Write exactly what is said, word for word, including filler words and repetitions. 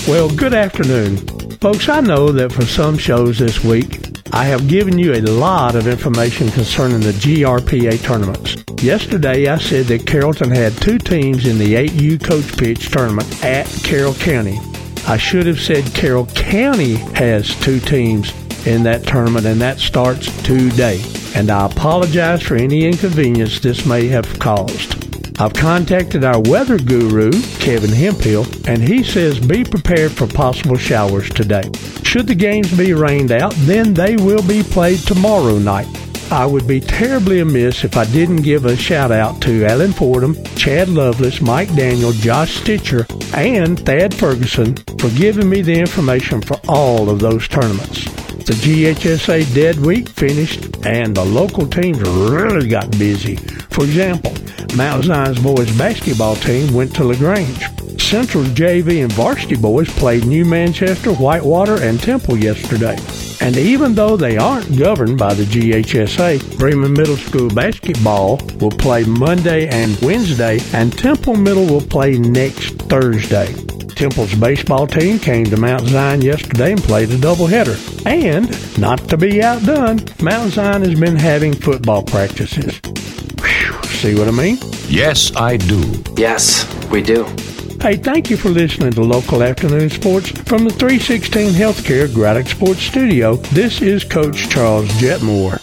Well, good afternoon. Folks, I know that for some shows this week, I have given you a lot of information concerning the G R P A tournaments. Yesterday, I said that Carrollton had two teams in the eight U Coach Pitch tournament at Carroll County. I should have said Carroll County has two teams in that tournament, and that starts today. And I apologize for any inconvenience this may have caused. I've contacted our weather guru, Kevin Hemphill, and he says be prepared for possible showers today. Should the games be rained out, then they will be played tomorrow night. I would be terribly amiss if I didn't give a shout-out to Alan Fordham, Chad Lovelace, Mike Daniel, Josh Stitcher, and Thad Ferguson for giving me the information for all of those tournaments. The G H S A Dead Week finished, and the local teams really got busy. For example, Mount Zion's boys basketball team went to LaGrange. Central's J V and varsity boys played New Manchester, Whitewater, and Temple yesterday. And even though they aren't governed by the G H S A, Bremen Middle School basketball will play Monday and Wednesday, and Temple Middle will play next Thursday. Temple's baseball team came to Mount Zion yesterday and played a doubleheader. And, not to be outdone, Mount Zion has been having football practices. Whew, see what I mean? Yes, I do. Yes, we do. Hey, thank you for listening to Local Afternoon Sports from the three sixteen Healthcare Graddock Sports Studio. This is Coach Charles Jetmore.